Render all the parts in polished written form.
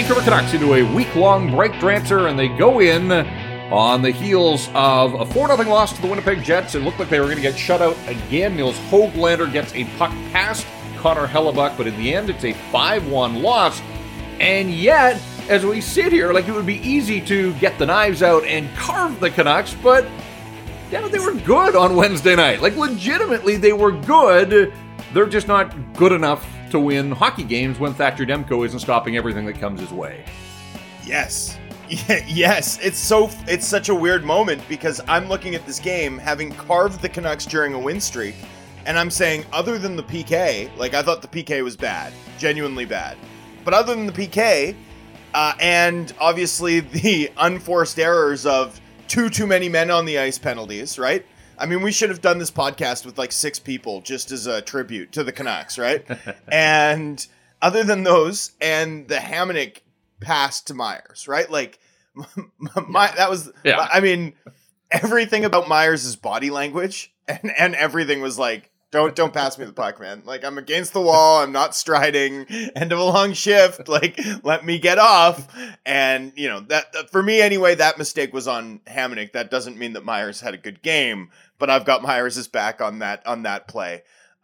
Vancouver Canucks into a week-long break, Drancer, and they go in on the heels of a 4-0 loss to the Winnipeg Jets. It looked like they were going to get shut out again. Nils Höglander gets a puck past Connor Hellebuyck, but in the end, it's a 5-1 loss. And yet, as we sit here, like, it would be easy to get the knives out and carve the Canucks, but yeah, they were good on Wednesday night. Like, legitimately, they were good. They're just not good enough to win hockey games when Thatcher Demko isn't stopping everything that comes his way. Yes. Yes. It's such a weird moment because I'm looking at this game having carved the Canucks during a win streak, and I'm saying, other than the PK, like, I thought the PK was bad, genuinely bad. But other than the PK, and obviously the unforced errors of too many men on the ice penalties, right? I mean, we should have done this podcast with like 6 people just as a tribute to the Canucks, right? And other than those, and the Hamonic pass to Myers, right? Like, that was, yeah. I mean, everything about Myers' body language and everything was like, don't pass me the puck, man. Like, I'm against the wall. I'm not striding. End of a long shift. Like, let me get off. And, you know, that for me anyway, that mistake was on Hamonic. That doesn't mean that Myers had a good game, but I've got Myers' back on that play.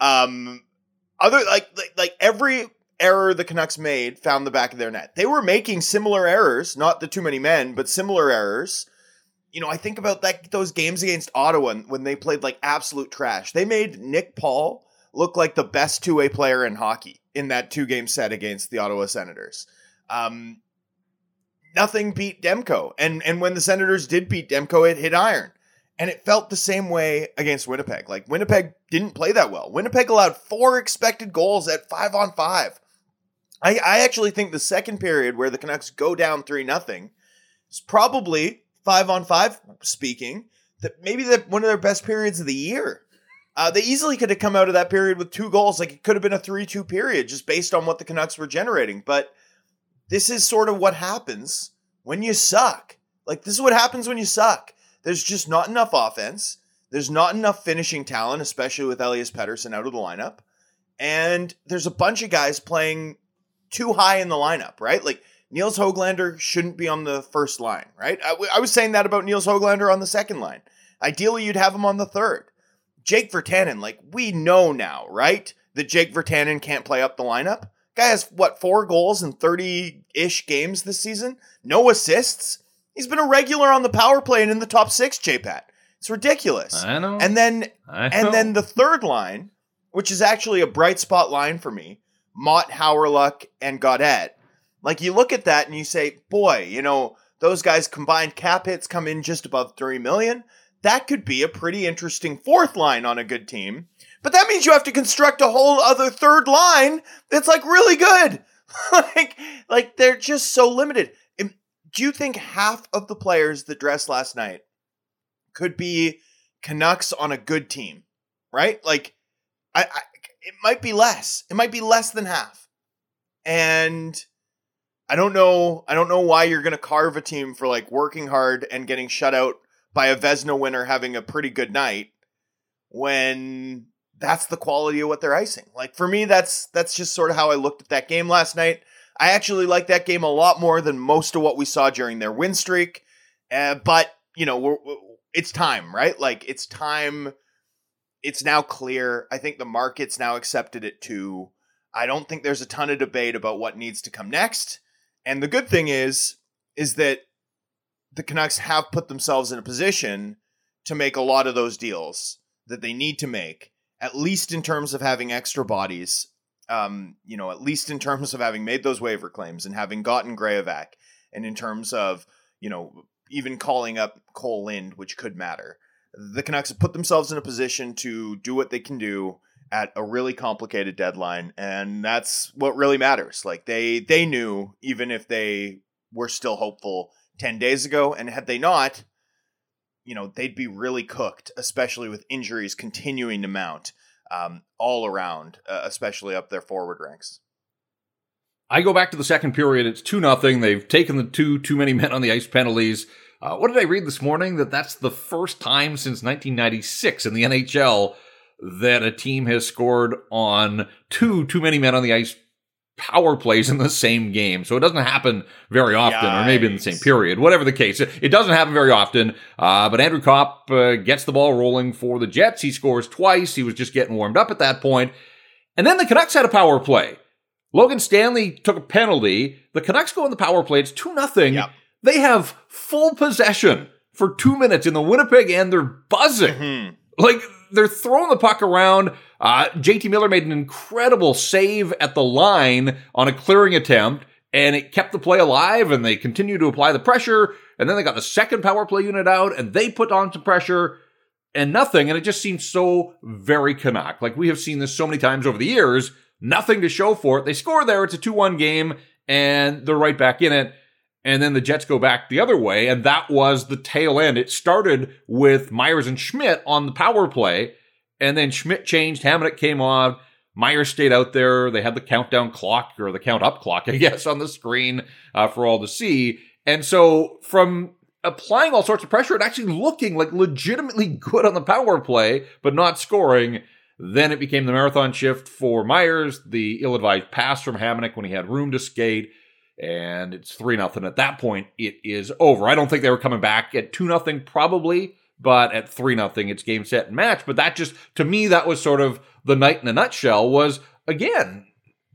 Like every error the Canucks made found the back of their net. They were making similar errors, not the too many men, but similar errors. You know, I think about those games against Ottawa when they played like absolute trash. They made Nick Paul look like the best two-way player in hockey in that 2-game set against the Ottawa Senators. Nothing beat Demko. And when the Senators did beat Demko, it hit iron. And it felt the same way against Winnipeg. Like, Winnipeg didn't play that well. Winnipeg allowed 4 expected goals at 5-on-5. I actually think the second period where the Canucks go down 3-0 is probably 5-on-5 speaking, that maybe one of their best periods of the year. They easily could have come out of that period with 2 goals. Like, it could have been a 3-2 period just based on what the Canucks were generating. But this is sort of what happens when you suck. Like, this is what happens when you suck. There's just not enough offense. There's not enough finishing talent, especially with Elias Pettersson out of the lineup. And there's a bunch of guys playing too high in the lineup, right? Like, Nils Höglander shouldn't be on the first line, right? I was saying that about Nils Höglander on the second line. Ideally, you'd have him on the third. Jake Virtanen, like, we know now, right, that Jake Virtanen can't play up the lineup. Guy has, 4 goals in 30-ish games this season? No assists? He's been a regular on the power play and in the top 6, J-Pat. It's ridiculous. I know. And then the third line, which is actually a bright spot line for me, Mott, Hawryluk, and Gaudette. Like, you look at that and you say, boy, you know, those guys' combined cap hits come in just above $3 million. That could be a pretty interesting fourth line on a good team. But that means you have to construct a whole other third line that's, like, really good. like they're just so limited. Do you think half of the players that dressed last night could be Canucks on a good team, right? Like, it might be less. It might be less than half. And I don't know why you're going to carve a team for, like, working hard and getting shut out by a Vezina winner having a pretty good night when that's the quality of what they're icing. Like, for me, that's just sort of how I looked at that game last night. I actually like that game a lot more than most of what we saw during their win streak. But, you know, it's time, right? Like, it's time. It's now clear. I think the market's now accepted it too. I don't think there's a ton of debate about what needs to come next. And the good thing is that the Canucks have put themselves in a position to make a lot of those deals that they need to make, at least in terms of having extra bodies, at least in terms of having made those waiver claims and having gotten Graovac, and in terms of, you know, even calling up Cole Lind, which could matter. The Canucks have put themselves in a position to do what they can do at a really complicated deadline, and that's what really matters. Like, they knew, even if they were still hopeful 10 days ago, and had they not, you know, they'd be really cooked, especially with injuries continuing to mount all around, especially up their forward ranks. I go back to the second period. It's 2-0. They've taken the too many men on the ice penalties. What did I read this morning? That's the first time since 1996 in the NHL that a team has scored on too many men on the ice power plays in the same game. So it doesn't happen very often, or maybe in the same period, whatever the case. It doesn't happen very often, but Andrew Kopp gets the ball rolling for the Jets. He scores twice. He was just getting warmed up at that point. And then the Canucks had a power play. Logan Stanley took a penalty. The Canucks go in the power play. It's 2-0. Yep. They have full possession for 2 minutes in the Winnipeg end. They're buzzing. Mm-hmm. Like, they're throwing the puck around. JT Miller made an incredible save at the line on a clearing attempt, and it kept the play alive, and they continued to apply the pressure, and then they got the second power play unit out, and they put on some pressure, and nothing, and it just seems so very Canuck. Like, we have seen this so many times over the years, nothing to show for it. They score there, it's a 2-1 game, and they're right back in it. And then the Jets go back the other way, and that was the tail end. It started with Myers and Schmidt on the power play, and then Schmidt changed, Hamonic came on, Myers stayed out there. They had the countdown clock, or the count-up clock, I guess, on the screen for all to see. And so from applying all sorts of pressure and actually looking like legitimately good on the power play, but not scoring, then it became the marathon shift for Myers, the ill-advised pass from Hamonic when he had room to skate, and it's 3-0. At that point, it is over. I don't think they were coming back at 2-0 probably, but at 3-0, it's game, set, and match. But that just, to me, that was sort of the night in a nutshell was, again,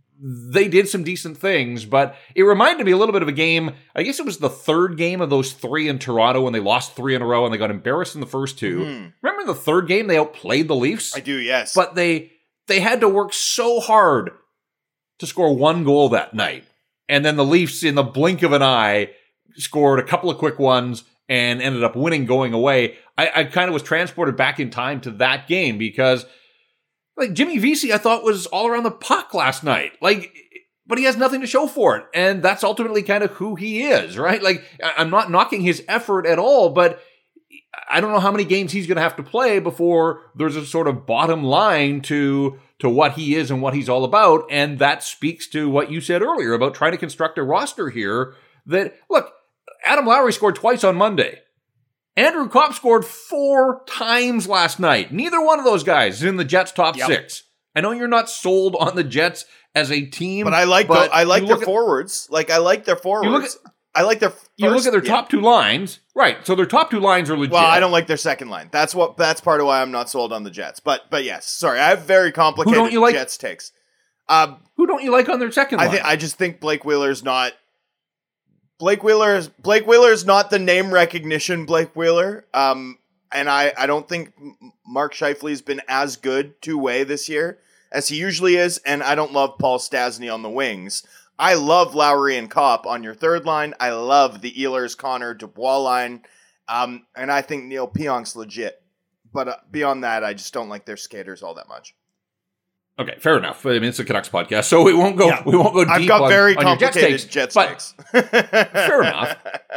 they did some decent things, but it reminded me a little bit of a game. I guess it was the third game of those 3 in Toronto when they lost 3 in a row and they got embarrassed in the first 2. Remember the third game? They outplayed the Leafs? I do, yes. But they had to work so hard to score 1 goal that night. And then the Leafs, in the blink of an eye, scored a couple of quick ones and ended up winning going away. I kind of was transported back in time to that game because, like, Jimmy Vesey, I thought, was all around the puck last night. Like, but he has nothing to show for it. And that's ultimately kind of who he is, right? Like, I'm not knocking his effort at all, but I don't know how many games he's going to have to play before there's a sort of bottom line to what he is and what he's all about. And that speaks to what you said earlier about trying to construct a roster here that, look, Adam Lowry scored twice on Monday. Andrew Kopp scored 4 times last night. Neither one of those guys is in the Jets' top 6. I know you're not sold on the Jets as a team, but I like their forwards. Like, I like their forwards. You look at their top 2 lines, right? So their top 2 lines are legit. Well, I don't like their second line. That's part of why I'm not sold on the Jets. But yes, sorry, I have very complicated Jets takes. Who don't you like on their second line? I just think Blake Wheeler's not. Blake Wheeler's not the name recognition Blake Wheeler. And I don't think Mark Scheifele's been as good two-way this year as he usually is. And I don't love Paul Stastny on the wings. I love Lowry and Kopp on your third line. I love the Ehlers, Connor, Dubois line. And I think Neil Pionk's legit. But beyond that, I just don't like their skaters all that much. Okay, fair enough. I mean, it's a Canucks podcast, so we won't go deep. I've got very complicated Jets takes. Fair enough.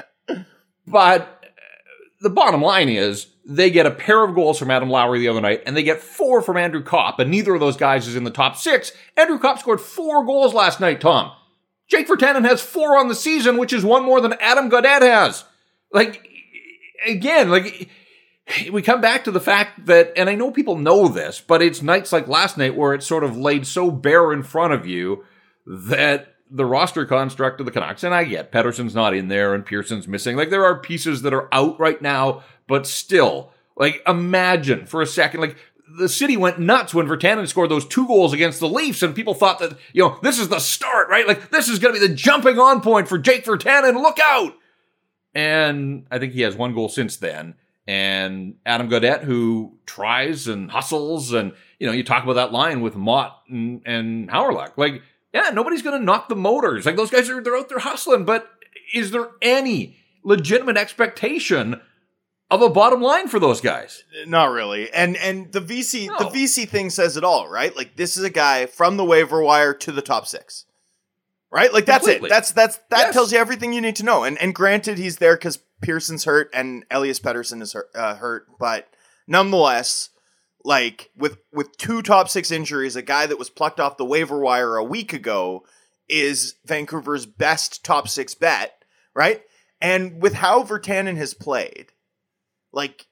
But the bottom line is they get a pair of goals from Adam Lowry the other night, and they get 4 from Andrew Kopp, and neither of those guys is in the top 6. Andrew Kopp scored 4 goals last night, Tom. Jake Virtanen has 4 on the season, which is 1 more than Adam Gaudette has. Like, again, like, we come back to the fact that, and I know people know this, but it's nights like last night where it's sort of laid so bare in front of you that the roster construct of the Canucks, and I get Pettersson's not in there and Pearson's missing. Like, there are pieces that are out right now, but still, like, imagine for a second, like, the city went nuts when Virtanen scored those 2 goals against the Leafs, and people thought that, this is the start, right? Like, this is going to be the jumping on point for Jake Virtanen. Look out! And I think he has 1 goal since then. And Adam Gaudette, who tries and hustles, and, you talk about that line with Mott and Hawryluk. Like, yeah, nobody's going to knock the motors. Like, those guys they're out there hustling, but is there any legitimate expectation of a bottom line for those guys? Not really. And the VC thing says it all, right? Like, this is a guy from the waiver wire to the top 6. Right? Like, that's Completely. It. That tells you everything you need to know. And granted, he's there because Pearson's hurt and Elias Pettersson is hurt. But nonetheless, like, with 2 top 6 injuries, a guy that was plucked off the waiver wire a week ago is Vancouver's best top 6 bet, right? And with how Virtanen has played, like,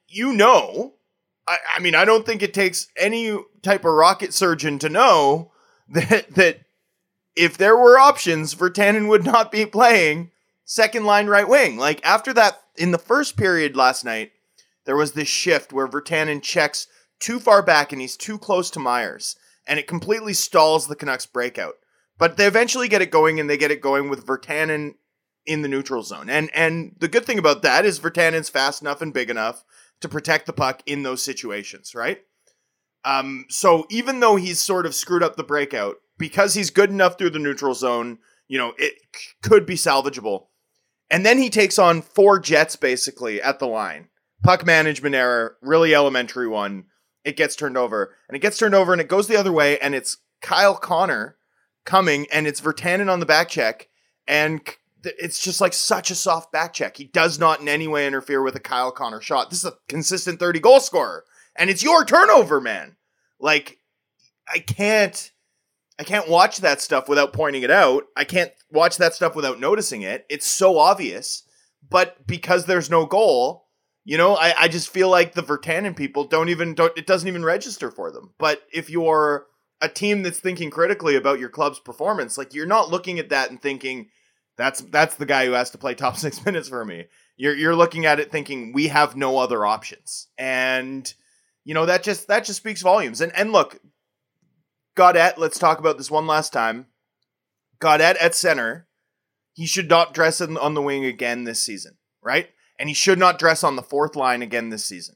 I mean, I don't think it takes any type of rocket surgeon to know that if there were options, Virtanen would not be playing second line right wing. Like after that, in the first period last night, there was this shift where Virtanen checks too far back and he's too close to Myers, and it completely stalls the Canucks breakout. But they eventually get it going, and they get it going with Virtanen in the neutral zone. And the good thing about that is Virtanen's fast enough and big enough to protect the puck in those situations, right? So even though he's sort of screwed up the breakout, because he's good enough through the neutral zone, it could be salvageable. And then he takes on 4 Jets basically at the line. Puck management error, really elementary one. It gets turned over. And it goes the other way, and it's Kyle Connor coming, and it's Virtanen on the back check, and it's just like such a soft back check. He does not in any way interfere with a Kyle Connor shot. This is a consistent 30-goal scorer, and it's your turnover, man. Like, I can't watch that stuff without pointing it out. I can't watch that stuff without noticing it. It's so obvious, but because there's no goal, I just feel like the Virtanen people it doesn't even register for them. But if you're a team that's thinking critically about your club's performance, like you're not looking at that and thinking, that's the guy who has to play top 6 minutes for me. You're looking at it thinking we have no other options. And that just speaks volumes. And look, Gaudette, let's talk about this one last time. Gaudette at center, he should not dress on the wing again this season, right? And he should not dress on the 4th line again this season.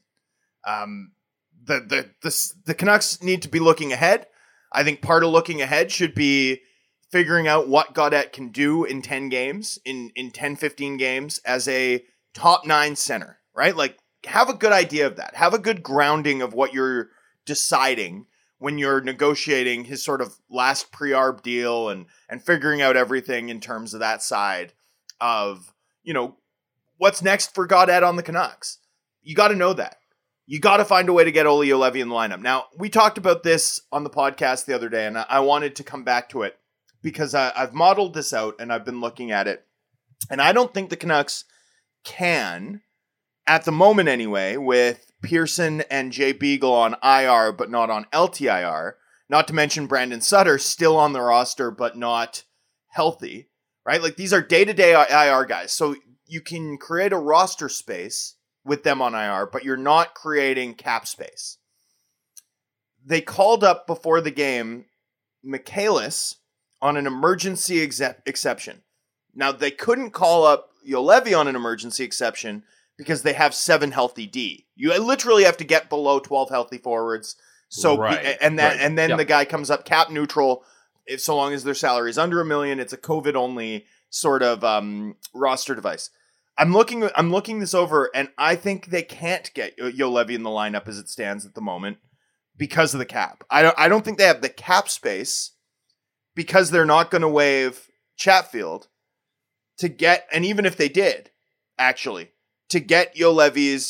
The Canucks need to be looking ahead. I think part of looking ahead should be figuring out what Gaudette can do in 10 games, in 10, 15 games as a top 9 center, right? Like, have a good idea of that. Have a good grounding of what you're deciding when you're negotiating his sort of last pre-arb deal and figuring out everything in terms of that side of, what's next for Gaudette on the Canucks. You got to know that. You got to find a way to get Olli Juolevi in the lineup. Now, we talked about this on the podcast the other day, and I wanted to come back to it because I've modeled this out and I've been looking at it. And I don't think the Canucks can, at the moment anyway, with Pearson and Jay Beagle on IR but not on LTIR, not to mention Brandon Sutter still on the roster but not healthy, right? Like these are day-to-day IR guys. So you can create a roster space with them on IR, but you're not creating cap space. They called up before the game Michaelis on an emergency exception. Now, they couldn't call up Juolevi on an emergency exception because they have 7 healthy D. You literally have to get below 12 healthy forwards. So, right, and then yep. The guy comes up cap neutral. If so long as their salary is under $1 million, it's a COVID only sort of roster device. I'm looking this over, and I think they can't get Juolevi in the lineup as it stands at the moment because of the cap. I don't think they have the cap space because they're not going to waive Chatfield to get, and even if they did, actually, to get Juolevi's,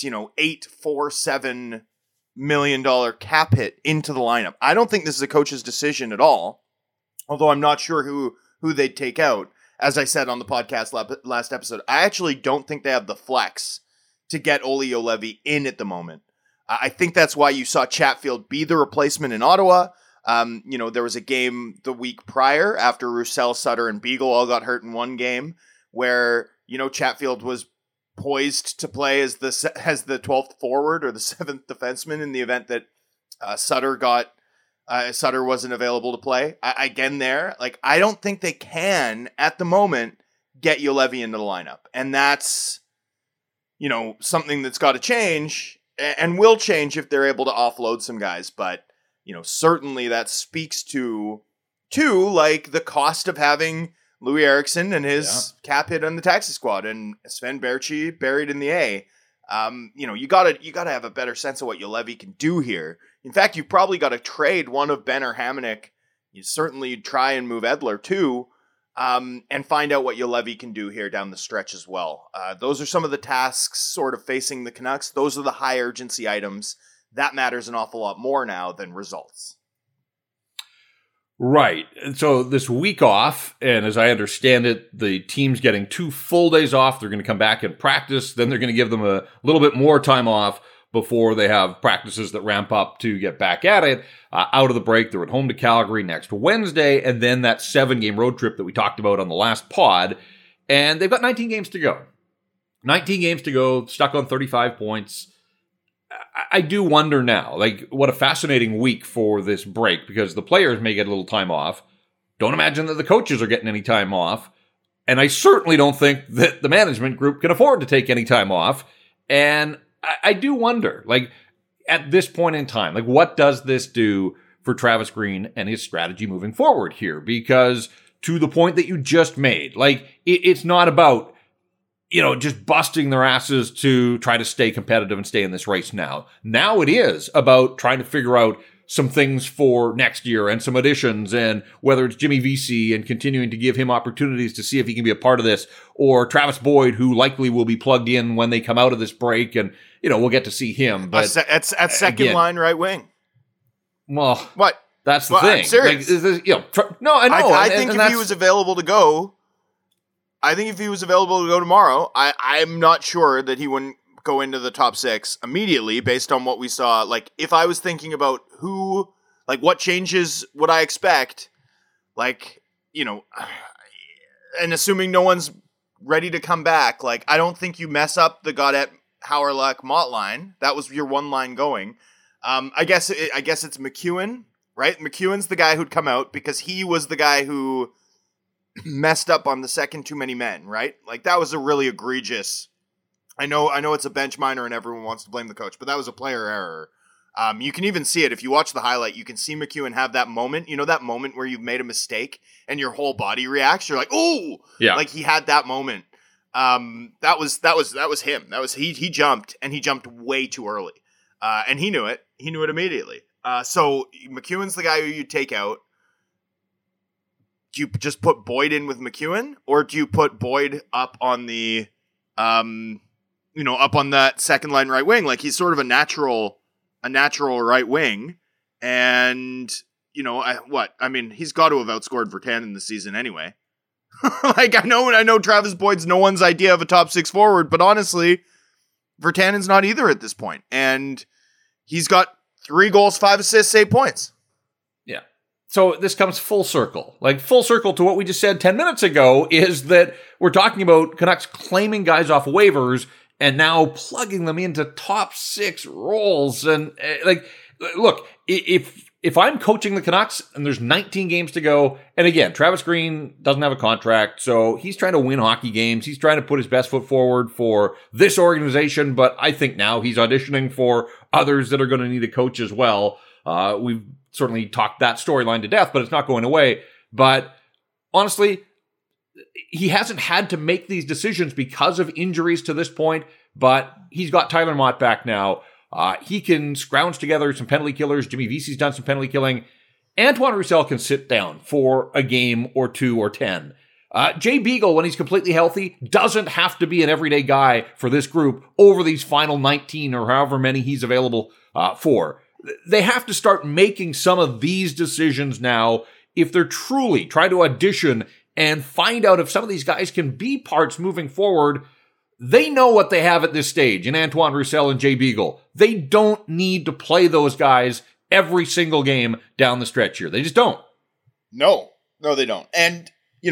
$847 million cap hit into the lineup. I don't think this is a coach's decision at all, although I'm not sure who they'd take out. As I said on the podcast last episode, I actually don't think they have the flex to get Olli Juolevi in at the moment. I think that's why you saw Chatfield be the replacement in Ottawa. There was a game the week prior after Roussel, Sutter, and Beagle all got hurt in one game where, Chatfield was poised to play as the 12th forward or the 7th defenseman in the event that Sutter wasn't available to play. I don't think they can, at the moment, get Juolevi into the lineup. And that's, something that's got to change and will change if they're able to offload some guys. But, certainly that speaks to the cost of having Louis Eriksson and his cap hit on the taxi squad and Sven Baertschi buried in the A. You gotta have a better sense of what Juolevi can do here. In fact, you've probably got to trade one of Ben or Hamonic. You'd try and move Edler too, and find out what Juolevi can do here down the stretch as well. Those are some of the tasks sort of facing the Canucks. Those are the high urgency items. That matters an awful lot more now than results. Right. And so this week off, and as I understand it, the team's getting 2 full days off. They're going to come back and practice. Then they're going to give them a little bit more time off before they have practices that ramp up to get back at it. Out of the break, they're at home to Calgary next Wednesday, and then that 7-game road trip that we talked about on the last pod. And they've got 19 games to go. 19 games to go, stuck on 35 points. I do wonder now, like, what a fascinating week for this break, because the players may get a little time off. Don't imagine that the coaches are getting any time off. And I certainly don't think that the management group can afford to take any time off. And I do wonder, like, at this point in time, like, what does this do for Travis Green and his strategy moving forward here? Because to the point that you just made, like, it's not about, just busting their asses to try to stay competitive and stay in this race now. Now it is about trying to figure out some things for next year and some additions, and whether it's Jimmy Vesey and continuing to give him opportunities to see if he can be a part of this, or Travis Boyd, who likely will be plugged in when they come out of this break, and, we'll get to see him. But at second line right wing. Well, what? That's the thing. I'm serious. No, I know. I think if he was available to go, tomorrow, I'm not sure that he wouldn't go into the top 6 immediately based on what we saw. Like, if I was thinking about what changes would I expect, and assuming no one's ready to come back, like, I don't think you mess up the Gaudette, Hawryluk, Motte line. That was your one line going. I guess it's McEwen, right? McEwen's the guy who'd come out because he was the guy who messed up on the second too many men, right? Like, that was a really egregious. I know it's a bench minor and everyone wants to blame the coach, but that was a player error. You can even see it if you watch the highlight. You can see McEwen have that moment. That moment where you've made a mistake and your whole body reacts. You're like, oh, yeah. Like, he had that moment. That was him. He jumped, and he jumped way too early. And he knew it. He knew it immediately. So McEwen's the guy who you take out. Do you just put Boyd in with McEwen, or do you put Boyd up on the, up on that second line right wing? Like, he's sort of a natural right wing, and he's got to have outscored Virtanen this season anyway. Like, I know Travis Boyd's no one's idea of a top 6 forward, but honestly, Virtanen's not either at this point, and he's got 3 goals, 5 assists, 8 points. Yeah. So this comes full circle. Like, full circle to what we just said 10 minutes ago is that we're talking about Canucks claiming guys off waivers and now plugging them into top 6 roles. And look, if I'm coaching the Canucks and there's 19 games to go, and again, Travis Green doesn't have a contract, so he's trying to win hockey games. He's trying to put his best foot forward for this organization, but I think now he's auditioning for others that are going to need a coach as well. We've certainly talked that storyline to death, but it's not going away. But honestly, he hasn't had to make these decisions because of injuries to this point, but he's got Tyler Motte back now. He can scrounge together some penalty killers. Jimmy Vesey's done some penalty killing. Antoine Roussel can sit down for a game or 2 or 10. Jay Beagle, when he's completely healthy, doesn't have to be an everyday guy for this group over these final 19 or however many he's available for. They have to start making some of these decisions now if they're truly trying to audition and find out if some of these guys can be parts moving forward. They know what they have at this stage in Antoine Roussel and Jay Beagle. They don't need to play those guys every single game down the stretch here. They just don't. No, they don't. And,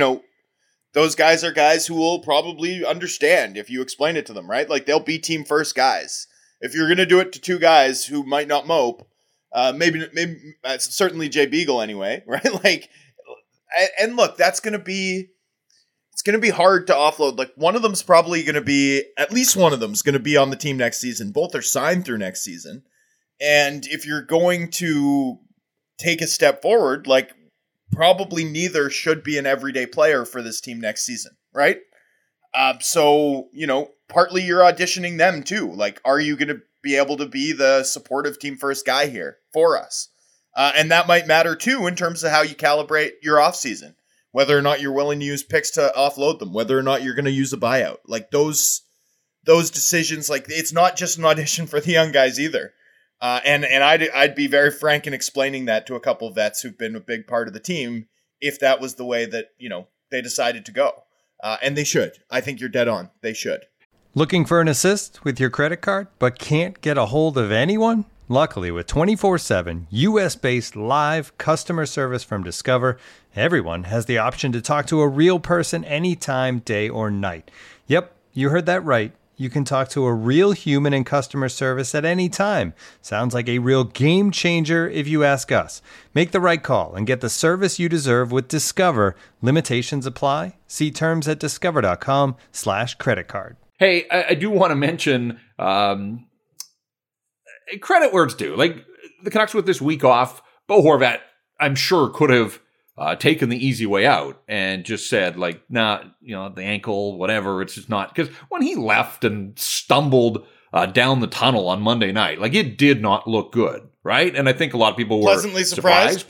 those guys are guys who will probably understand if you explain it to them, right? Like, they'll be team first guys. If you're going to do it to 2 guys who might not mope, maybe certainly Jay Beagle anyway, right? Like, and look, it's going to be hard to offload. Like, one of them's probably going to be, at least one of them's going to be on the team next season. Both are signed through next season. And if you're going to take a step forward, like, probably neither should be an everyday player for this team next season, right? So, partly you're auditioning them too. Like, are you going to be able to be the supportive team first guy here for us? And that might matter too in terms of how you calibrate your offseason, whether or not you're willing to use picks to offload them, whether or not you're going to use a buyout. Like, those decisions, like, it's not just an audition for the young guys either. And I'd be very frank in explaining that to a couple of vets who've been a big part of the team if that was the way that, they decided to go. And they should. I think you're dead on. They should. Looking for an assist with your credit card, but can't get a hold of anyone? Luckily, with 24/7 US-based live customer service from Discover, everyone has the option to talk to a real person anytime, day or night. Yep, you heard that right. You can talk to a real human in customer service at any time. Sounds like a real game changer if you ask us. Make the right call and get the service you deserve with Discover. Limitations apply. See terms at discover.com/creditcard. Hey, I do want to mention credit where it's due. Like, the Canucks with this week off, Bo Horvat, I'm sure, could have taken the easy way out and just said, like, nah, the ankle, whatever, it's just not. Because when he left and stumbled down the tunnel on Monday night, like, it did not look good, right? And I think a lot of people were pleasantly surprised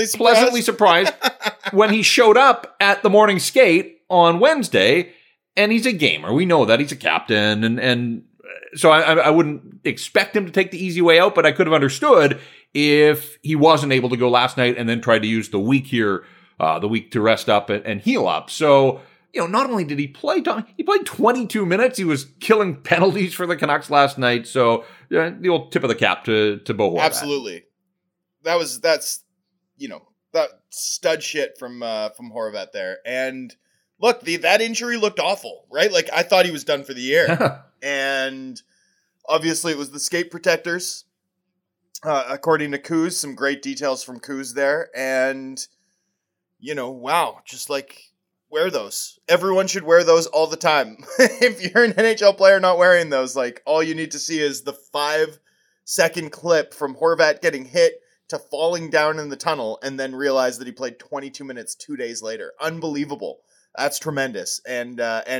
when he showed up at the morning skate on Wednesday. And he's a gamer. We know that. He's a captain. And so I wouldn't expect him to take the easy way out, but I could have understood if he wasn't able to go last night and then tried to use the week here, the week to rest up and heal up. So, not only did he play, he played 22 minutes. He was killing penalties for the Canucks last night. So, the old tip of the cap to Bo Horvat. Absolutely. That's that stud shit from Horvat there. And look, that injury looked awful, right? Like, I thought he was done for the year. And obviously it was the skate protectors. According to Kuz, some great details from Kuz there. And, wow, just like, wear those. Everyone should wear those all the time. If you're an NHL player not wearing those, like, all you need to see is the 5-second clip from Horvat getting hit to falling down in the tunnel and then realize that he played 22 minutes 2 days later. Unbelievable. That's tremendous. And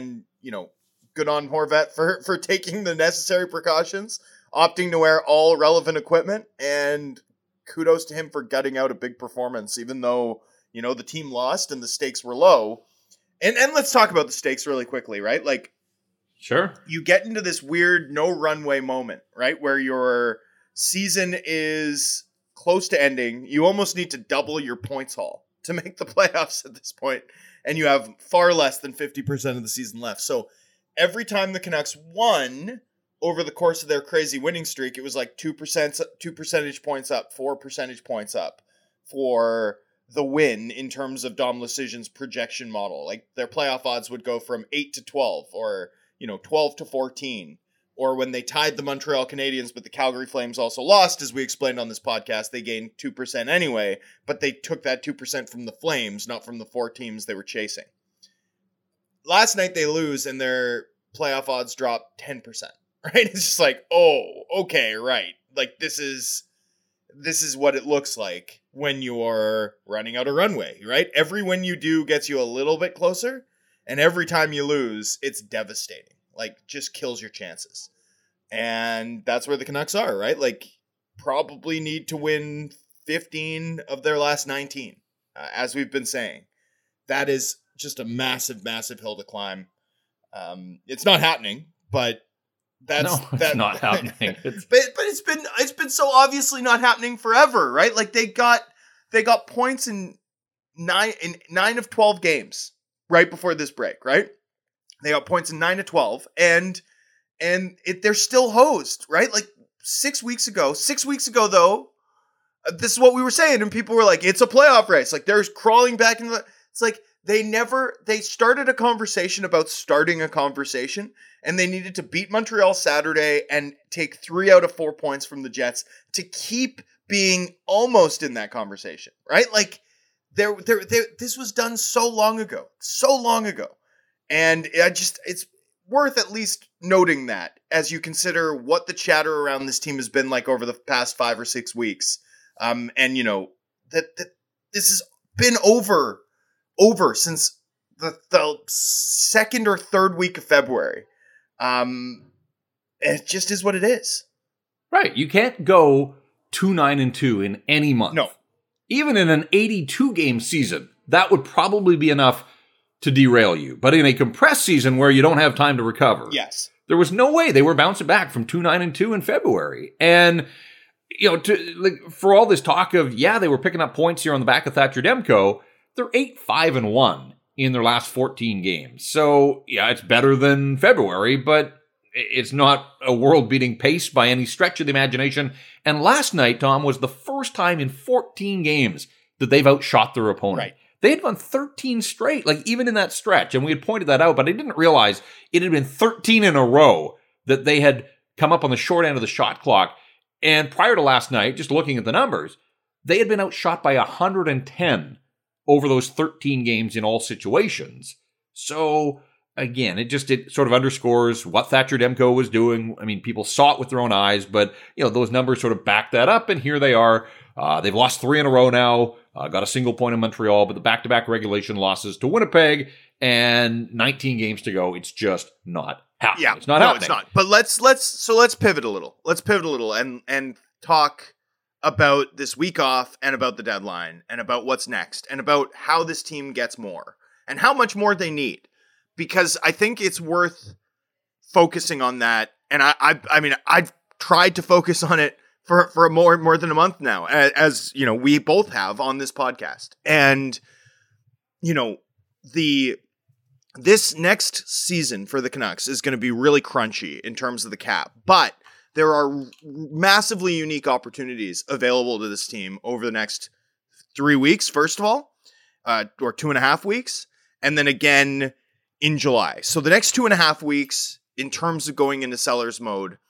good on Horvat for taking the necessary precautions, opting to wear all relevant equipment, and kudos to him for gutting out a big performance, even though, the team lost and the stakes were low. And let's talk about the stakes really quickly, right? Like, sure. You get into this weird no runway moment, right? Where your season is close to ending. You almost need to double your points haul to make the playoffs at this point. And you have far less than 50% of the season left. So every time the Canucks won over the course of their crazy winning streak, it was like 2 percentage points up, 4 percentage points up for the win in terms of Dom Luszczyszyn's projection model. Like, their playoff odds would go from 8 to 12 or, 12 to 14. Or when they tied the Montreal Canadiens, but the Calgary Flames also lost, as we explained on this podcast, they gained 2% anyway, but they took that 2% from the Flames, not from the 4 teams they were chasing. Last night they lose and their playoff odds drop 10%, right? It's just like, oh, okay, right. Like, this is what it looks like when you're running out of runway, right? Every win you do gets you a little bit closer, and every time you lose, it's devastating. Like, just kills your chances. And that's where the Canucks are, right? Like, probably need to win 15 of their last 19, as we've been saying. That is just a massive, massive hill to climb. It's not happening, but it's not happening. But it's been so obviously not happening forever, right? Like, they got points in 9 of 12 games right before this break, right? They got points in 9 of 12, and they're still hosed, right? Like 6 weeks ago, though, this is what we were saying, and people were like, it's a playoff race. Like, they're crawling back into it's like, they started a conversation about starting a conversation, and they needed to beat Montreal Saturday and take 3 out of 4 points from the Jets to keep being almost in that conversation, right? Like, this was done so long ago. And it's worth at least noting that as you consider what the chatter around this team has been like over the past 5 or 6 weeks. And that this has been over since the second or third week of February. It just is what it is. Right. You can't go 2-9-2 in any month. No. Even in an 82 game season, that would probably be enough to derail you. But in a compressed season where you don't have time to recover, yes, there was no way they were bouncing back from 2-9-2 in February. And, for all this talk of, they were picking up points here on the back of Thatcher Demko, they're 8-5-1 in their last 14 games. So, it's better than February, but It's not a world-beating pace by any stretch of the imagination. And last night, Tom, was the first time in 14 games that they've outshot their opponent. Right. They had won 13 straight, like even in that stretch, and we had pointed that out, but I didn't realize it had been 13 in a row that they had come up on the short end of the shot clock. And prior to last night, just looking at the numbers, they had been outshot by 110 over those 13 games in all situations. So again, it sort of underscores what Thatcher Demko was doing. I mean, people saw it with their own eyes, but those numbers sort of back that up, and here they are. They've lost 3 in a row now, got a single point in Montreal, but the back-to-back regulation losses to Winnipeg, and 19 games to go. It's just not happening. Yeah, it's not happening. It's not. But let's pivot a little. Let's pivot a little and talk about this week off and about the deadline and about what's next and about how this team gets more and how much more they need. Because I think it's worth focusing on that. And I mean, I've tried to focus on it for more than a month now, as we both have on this podcast. And this next season for the Canucks is going to be really crunchy in terms of the cap, but there are massively unique opportunities available to this team over the next 3 weeks, first of all, or 2.5 weeks, and then again in July. So the next 2.5 weeks, in terms of going into seller's mode,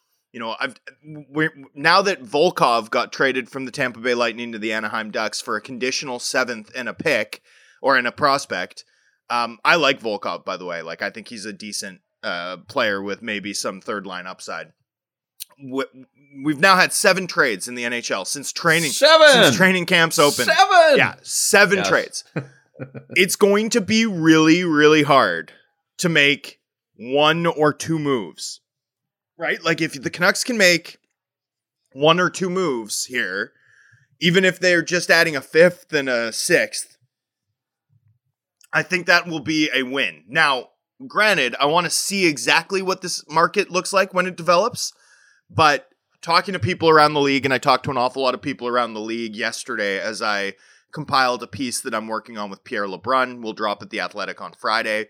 now that Volkov got traded from the Tampa Bay Lightning to the Anaheim Ducks for a conditional 7th and a pick, or in a prospect. I like Volkov, by the way. Like, I think he's a decent player with maybe some third line upside. We've now had 7 trades in the NHL since training camps open. 7! Yeah, 7 trades. It's going to be really, really hard to make 1 or 2 moves. Right? Like, if the Canucks can make 1 or 2 moves here, even if they're just adding a 5th and a 6th, I think that will be a win. Now, granted, I want to see exactly what this market looks like when it develops, but talking to people around the league, and I talked to an awful lot of people around the league yesterday as I compiled a piece that I'm working on with Pierre LeBrun. We'll drop at The Athletic on Friday.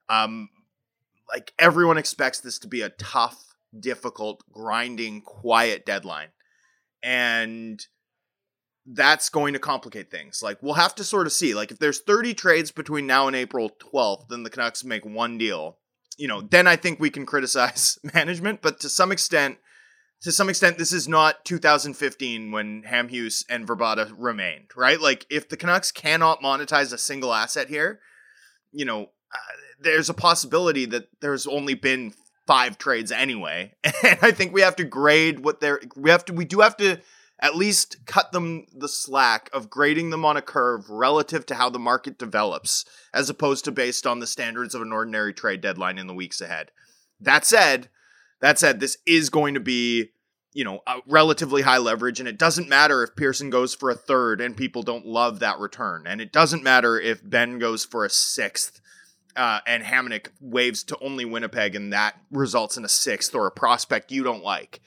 Like, everyone expects this to be a tough, difficult, grinding, quiet deadline. And that's going to complicate things. Like, we'll have to sort of see. Like, if there's 30 trades between now and April 12th, then the Canucks make 1 deal. Then I think we can criticize management. But to some extent, this is not 2015 when Hamhuis and Vrbata remained, right? Like, if the Canucks cannot monetize a single asset here, there's a possibility that there's only been 5 trades anyway. And I think we have to grade we do have to at least cut them the slack of grading them on a curve relative to how the market develops, as opposed to based on the standards of an ordinary trade deadline in the weeks ahead. That said, this is going to be, a relatively high leverage, and it doesn't matter if Pearson goes for a 3rd and people don't love that return. And it doesn't matter if Ben goes for a 6th and Hamonic waves to only Winnipeg and that results in a 6th or a prospect you don't like.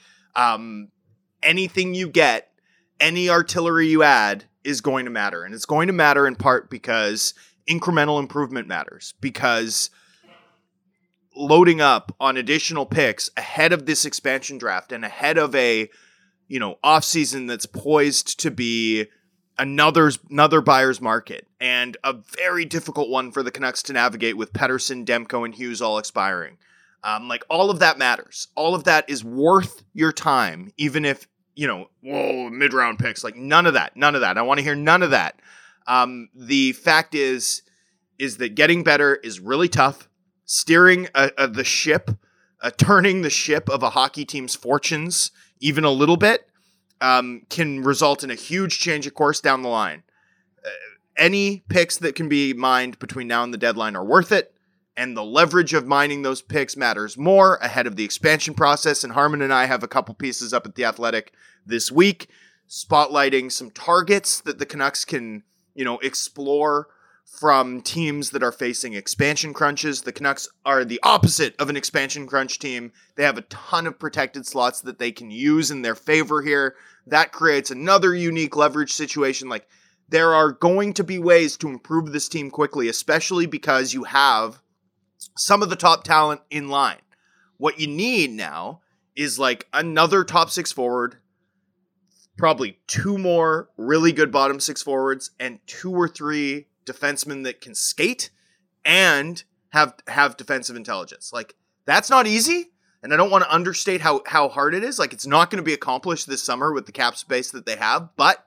Anything you get, any artillery you add is going to matter. And it's going to matter in part because incremental improvement matters. Because loading up on additional picks ahead of this expansion draft and ahead of a, offseason that's poised to be another buyer's market and a very difficult one for the Canucks to navigate with Pettersson, Demko, and Hughes all expiring. All of that matters. All of that is worth your time, even if, mid-round picks, like none of that. I want to hear none of that. The fact is that getting better is really tough. Steering the ship, turning the ship of a hockey team's fortunes even a little bit can result in a huge change of course down the line. Any picks that can be mined between now and the deadline are worth it. And the leverage of mining those picks matters more ahead of the expansion process. And Harmon and I have a couple pieces up at The Athletic this week, spotlighting some targets that the Canucks can, explore from teams that are facing expansion crunches. The Canucks are the opposite of an expansion crunch team. They have a ton of protected slots that they can use in their favor here. That creates another unique leverage situation. Like, there are going to be ways to improve this team quickly, especially because you have some of the top talent in line. What you need now is like another top 6 forward, probably 2 more really good bottom 6 forwards, and 2 or 3 defensemen that can skate and have defensive intelligence. Like, that's not easy. And I don't want to understate how hard it is. Like, it's not going to be accomplished this summer with the cap space that they have, but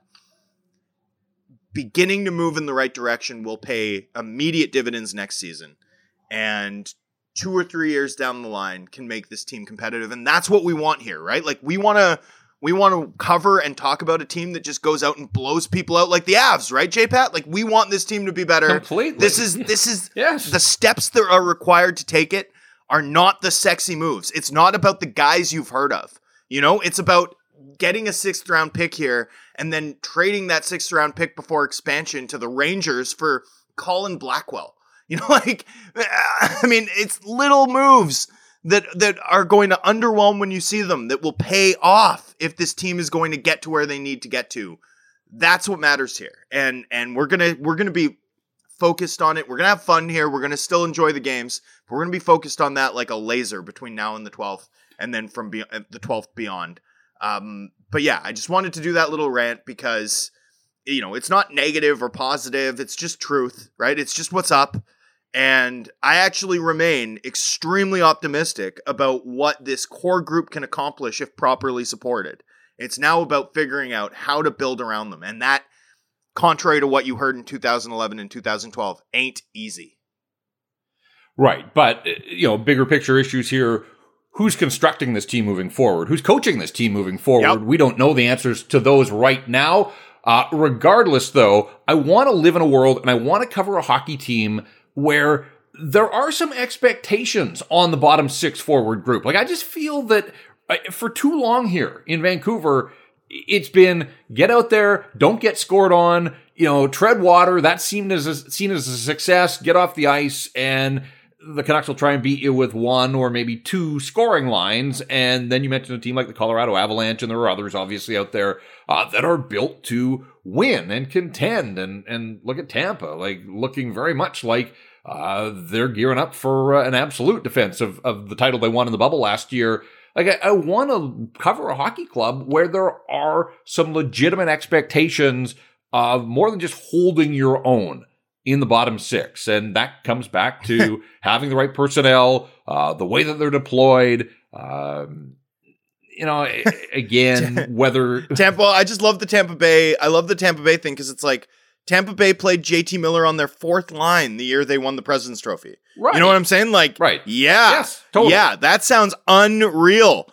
beginning to move in the right direction will pay immediate dividends next season. And 2 or 3 years down the line can make this team competitive. And that's what we want here, right? Like, we want to cover and talk about a team that just goes out and blows people out like the Avs, right, J-Pat? Like, we want this team to be better. Completely. This is Yes. The steps that are required to take it are not the sexy moves. It's not about the guys you've heard of. You know, it's about getting a 6th round pick here and then trading that 6th round pick before expansion to the Rangers for Colin Blackwell. You know, like, I mean, it's little moves that are going to underwhelm when you see them, that will pay off if this team is going to get to where they need to get to. That's what matters here. And we're going to be focused on it. We're going to have fun here. We're going to still enjoy the games. But we're going to be focused on that like a laser between now and the 12th, and then from the 12th beyond. But yeah, I just wanted to do that little rant because, you know, it's not negative or positive. It's just truth, right? It's just what's up. And I actually remain extremely optimistic about what this core group can accomplish if properly supported. It's now about figuring out how to build around them. And that, contrary to what you heard in 2011 and 2012, ain't easy. Right. But, you know, bigger picture issues here. Who's constructing this team moving forward? Who's coaching this team moving forward? Yep. We don't know the answers to those right now. Regardless, though, I want to live in a world and I want to cover a hockey team where there are some expectations on the bottom 6 forward group. Like, I just feel that for too long here in Vancouver, it's been get out there, don't get scored on, you know, tread water. That's seen as a success. Get off the ice, and the Canucks will try and beat you with 1 or maybe 2 scoring lines. And then you mentioned a team like the Colorado Avalanche, and there are others obviously out there that are built to win and contend. And look at Tampa, like looking very much like they're gearing up for an absolute defense of the title they won in the bubble last year. Like, I want to cover a hockey club where there are some legitimate expectations of more than just holding your own in the bottom 6. And that comes back to having the right personnel, the way that they're deployed. You know, again, whether Tampa, I just love the Tampa Bay. I love the Tampa Bay thing because it's like Tampa Bay played JT Miller on their 4th line the year they won the President's Trophy. Right. You know what I'm saying? Like, right. Yeah. Yes, totally. Yeah, that sounds unreal.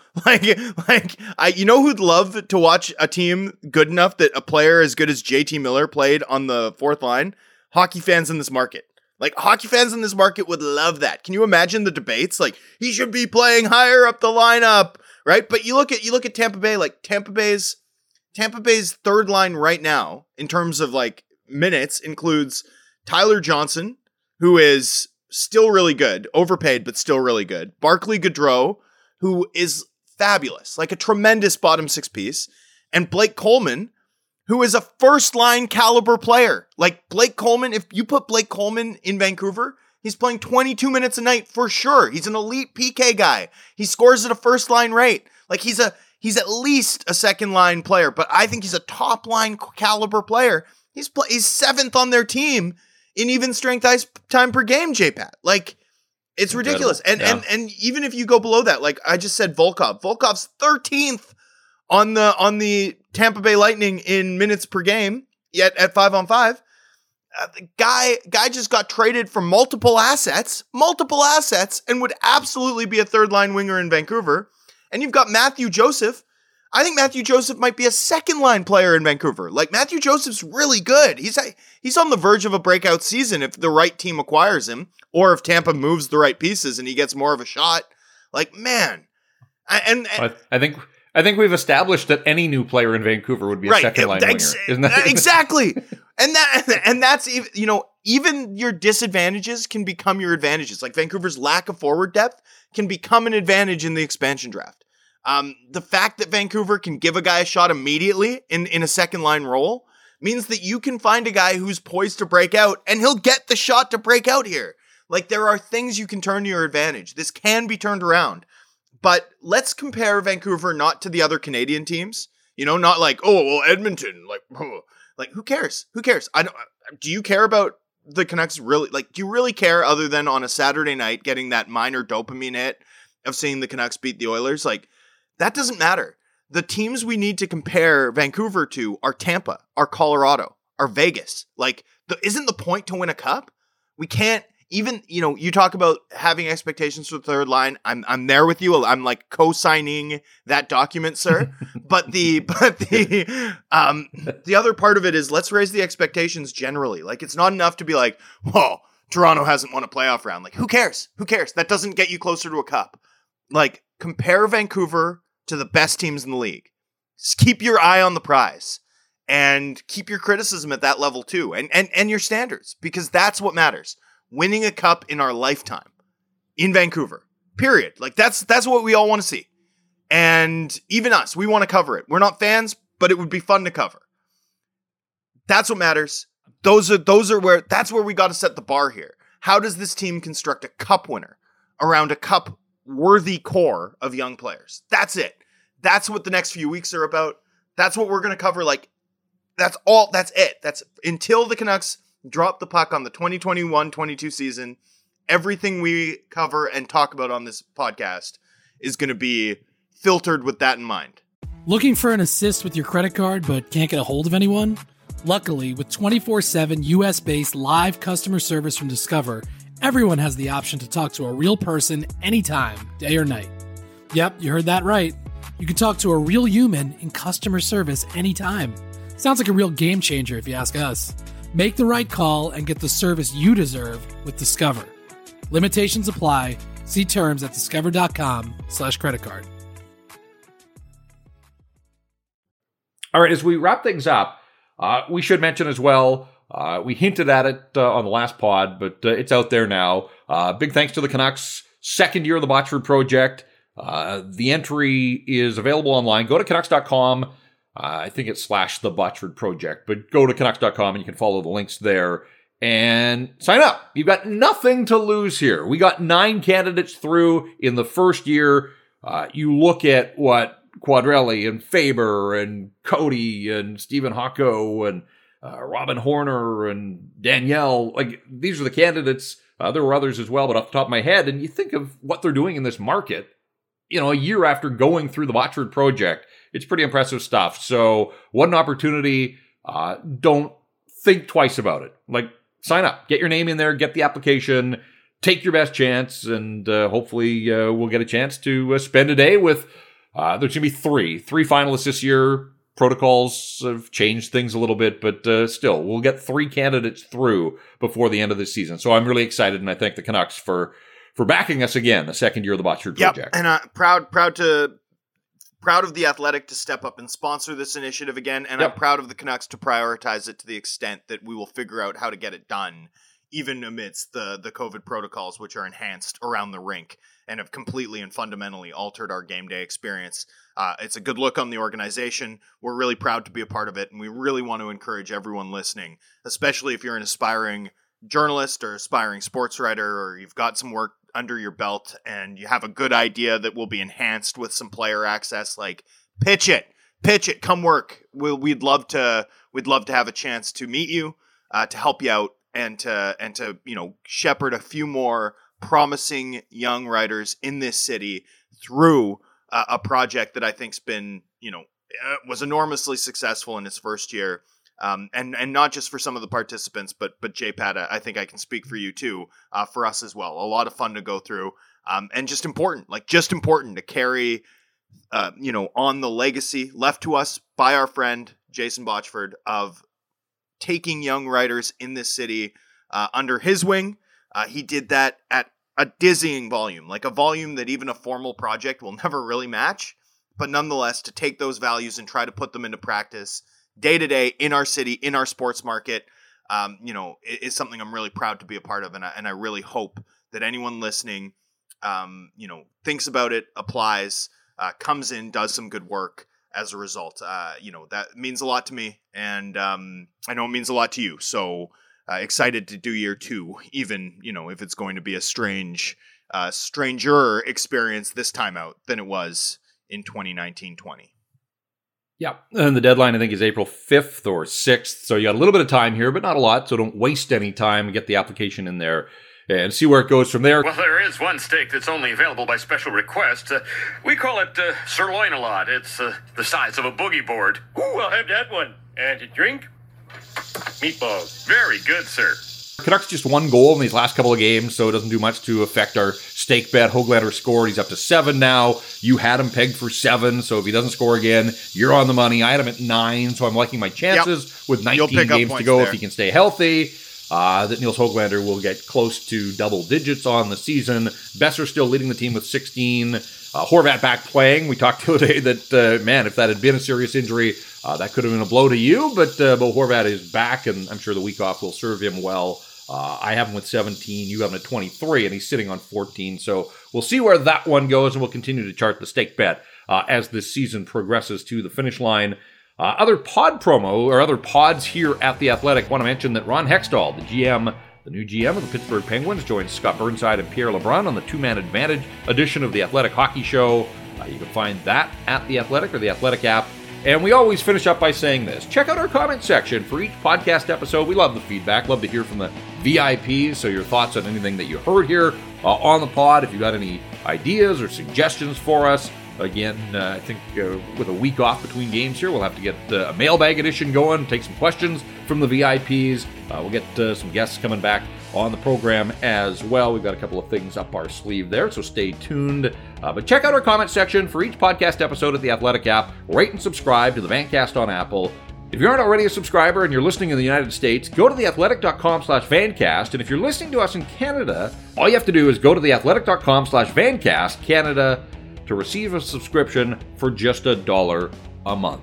You know who'd love to watch a team good enough that a player as good as JT Miller played on the 4th line? Hockey fans in this market. Like, hockey fans in this market would love that. Can you imagine the debates? Like, he should be playing higher up the lineup, right? But you look at Tampa Bay, like Tampa Bay's 3rd line right now in terms of like minutes includes Tyler Johnson, who is still really good, overpaid, but still really good. Barclay Goodrow, who is fabulous, like a tremendous bottom 6 piece. And Blake Coleman, who is a 1st-line caliber player. Like, Blake Coleman, if you put Blake Coleman in Vancouver, he's playing 22 minutes a night for sure. He's an elite PK guy. He scores at a 1st-line rate. Like, he's at least a 2nd-line player, but I think he's a top-line caliber player. He's 7th on their team in even strength ice time per game, J-Pat. Like, it's ridiculous. And even if you go below that, like I just said, Volkov's 13th on the Tampa Bay Lightning in minutes per game, yet at 5-on-5. The guy just got traded for multiple assets, and would absolutely be a 3rd-line winger in Vancouver. And you've got Matthew Joseph. I think Matthew Joseph might be a 2nd-line player in Vancouver. Like, Matthew Joseph's really good. He's on the verge of a breakout season if the right team acquires him, or if Tampa moves the right pieces and he gets more of a shot. Like, man. I think we've established that any new player in Vancouver would be a 2nd-line winger. Isn't that exactly? And that's even, you know, even your disadvantages can become your advantages. Like, Vancouver's lack of forward depth can become an advantage in the expansion draft. The fact that Vancouver can give a guy a shot immediately in a 2nd-line role means that you can find a guy who's poised to break out, and he'll get the shot to break out here. Like, there are things you can turn to your advantage. This can be turned around. But let's compare Vancouver not to the other Canadian teams. Not like, oh, well, Edmonton, like who cares? Who cares? Do you care about the Canucks really? Like, do you really care other than on a Saturday night getting that minor dopamine hit of seeing the Canucks beat the Oilers? Like, that doesn't matter. The teams we need to compare Vancouver to are Tampa, are Colorado, are Vegas. Like, isn't the point to win a cup? We can't even, you talk about having expectations for the third line. I'm there with you. I'm like co-signing that document, sir. but the other part of it is let's raise the expectations generally. Like, it's not enough to be like, whoa, Toronto hasn't won a playoff round. Like, who cares? Who cares? That doesn't get you closer to a cup. Like, compare Vancouver to the best teams in the league. Just keep your eye on the prize and keep your criticism at that level too. And your standards, because that's what matters. Winning a cup in our lifetime in Vancouver, period. Like, that's what we all want to see. And even us, we want to cover it. We're not fans, but it would be fun to cover. That's what matters. That's where we got to set the bar here. How does this team construct a cup winner around a cup worthy core of young players? That's it. That's what the next few weeks are about. That's what we're going to cover. Like, that's it. That's until the Canucks drop the puck on the 2021-22 season. Everything we cover and talk about on this podcast is going to be filtered with that in mind. Looking for an assist with your credit card but can't get a hold of anyone? Luckily, with 24/7 US-based live customer service from Discover, everyone has the option to talk to a real person anytime, day or night. Yep, you heard that right. You can talk to a real human in customer service anytime. Sounds like a real game changer if you ask us. Make the right call and get the service you deserve with Discover. Limitations apply. See terms at discover.com/creditcard. All right, as we wrap things up, we should mention as well, we hinted at it on the last pod, but it's out there now. Big thanks to the Canucks. Second year of the Botchford Project. The entry is available online. Go to Canucks.com. I think it's /the Botchford Project, but go to Canucks.com and you can follow the links there and sign up. You've got nothing to lose here. We got 9 candidates through in the first year. You look at what Quadrelli and Faber and Cody and Stephen Hocko and Robin Horner and Danielle, like, these are the candidates. There were others as well, but off the top of my head, and you think of what they're doing in this market, a year after going through the Botchford Project, it's pretty impressive stuff. So what an opportunity. Don't think twice about it. Like, sign up, get your name in there, get the application, take your best chance, and hopefully we'll get a chance to spend a day with, there's going to be three finalists this year. Protocols have changed things a little bit, but still, we'll get 3 candidates through before the end of this season. So I'm really excited, and I thank the Canucks for backing us again, the second year of the Botchford Project. And proud of the Athletic to step up and sponsor this initiative again, and I'm proud of the Canucks to prioritize it to the extent that we will figure out how to get it done, even amidst the COVID protocols, which are enhanced around the rink and have completely and fundamentally altered our game day experience. It's a good look on the organization. We're really proud to be a part of it, and we really want to encourage everyone listening, especially if you're an aspiring journalist or aspiring sports writer, or you've got some work under your belt and you have a good idea that will be enhanced with some player access. Like, pitch it, come work. We'd love to have a chance to meet you, to help you out, and to shepherd a few more promising young writers in this city through a project that I think's been, was enormously successful in its first year. And not just for some of the participants, but J-Pat, I think I can speak for you too, for us as well. A lot of fun to go through, and just important to carry, on the legacy left to us by our friend Jason Botchford of taking young writers in this city under his wing. He did that at a dizzying volume, like a volume that even a formal project will never really match, but nonetheless, to take those values and try to put them into practice day to day in our city, in our sports market, is something I'm really proud to be a part of. And I really hope that anyone listening, thinks about it, applies, comes in, does some good work as a result. That means a lot to me, and I know it means a lot to you. So excited to do year 2, even, if it's going to be a strange stranger experience this time out than it was in 2019-20. Yeah, and the deadline, I think, is April 5th or 6th, so you got a little bit of time here, but not a lot, so don't waste any time and get the application in there and see where it goes from there. Well, there is one steak that's only available by special request. We call it sirloin a lot. It's the size of a boogie board. Ooh, I'll have that one. And a drink? Meatballs. Very good, sir. Canucks just 1 goal in these last couple of games, so it doesn't do much to affect our stake bet. Hoglander scored. He's up to 7 now. You had him pegged for 7, so if he doesn't score again, you're on the money. I had him at 9, so I'm liking my chances with 19 games to go there. if he can stay healthy. That Nils Hoglander will get close to double digits on the season. Besser still leading the team with 16. Horvat back playing. We talked the other day that, man, if that had been a serious injury, that could have been a blow to you, but Horvat is back, and I'm sure the week off will serve him well. I have him with 17, you have him at 23, and he's sitting on 14, so we'll see where that one goes, and we'll continue to chart the stake bet as this season progresses to the finish line. Other pod promo, or other pods here at The Athletic, want to mention that Ron Hextall, the new GM of the Pittsburgh Penguins, joins Scott Burnside and Pierre LeBrun on the Two-Man Advantage edition of The Athletic Hockey Show. You can find that at The Athletic or The Athletic app. And we always finish up by saying this. Check out our comment section for each podcast episode. We love the feedback. Love to hear from the VIPs. So your thoughts on anything that you heard here on the pod. If you got any ideas or suggestions for us. Again, I think with a week off between games here, we'll have to get a mailbag edition going, take some questions from the VIPs. We'll get some guests coming back on the program as well. We've got a couple of things up our sleeve there, so stay tuned. But check out our comment section for each podcast episode at the Athletic app. Rate and subscribe to the Vancast on Apple. If you aren't already a subscriber and you're listening in the United States, go to theathletic.com/Vancast. And if you're listening to us in Canada, all you have to do is go to theathletic.com/Vancast Canada to receive a subscription for just $1 a month.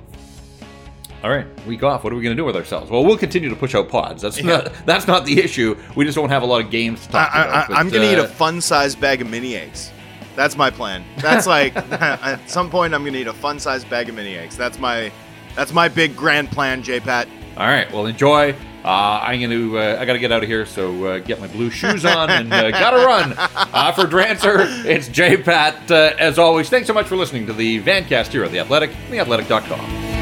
All right, week off. What are we going to do with ourselves? Well, we'll continue to push out pods. That's not the issue. We just don't have a lot of games to talk about. I'm going to eat a fun-sized bag of mini eggs. That's my plan. That's like at some point I'm going to eat a fun-sized bag of mini eggs. That's my big grand plan, J-Pat. All right, well, enjoy. I got to get out of here, so get my blue shoes on and got to run. For Drancer, it's J-Pat. As always, thanks so much for listening to the Vancast here at The Athletic, theathletic.com.